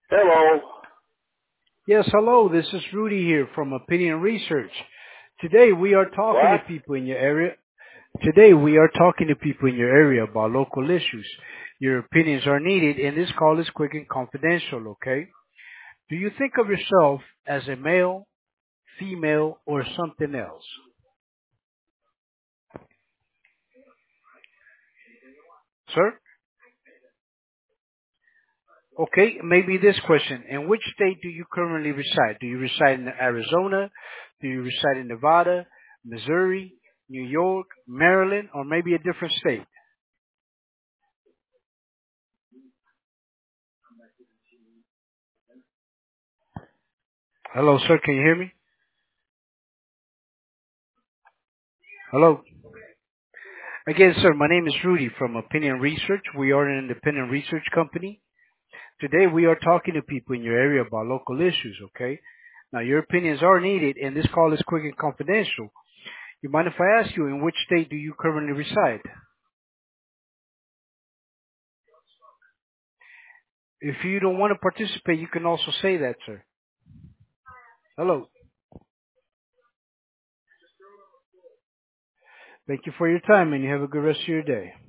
Hello. Yes, hello. This is Rudy here from Opinion Research. Today we are talking to What? people in your area. Today we are talking to people in your area about local issues. Your opinions are needed and this call is quick and confidential, okay? Do you think of yourself as a male, female, or something else? Sir? Okay, maybe this question. In which state do you currently reside? Do you reside in Arizona? Do you reside in Nevada, Missouri, New York, Maryland, or maybe a different state? Hello, sir. Can you hear me? Hello. Again, sir, my name is Rudy from Opinion Research. We are an independent research company. Today we are talking to people in your area about local issues, okay? Now your opinions are needed and this call is quick and confidential. You mind if I ask you in which state do you currently reside? If you don't want to participate, you can also say that, sir. Hello. Thank you for your time and you have a good rest of your day.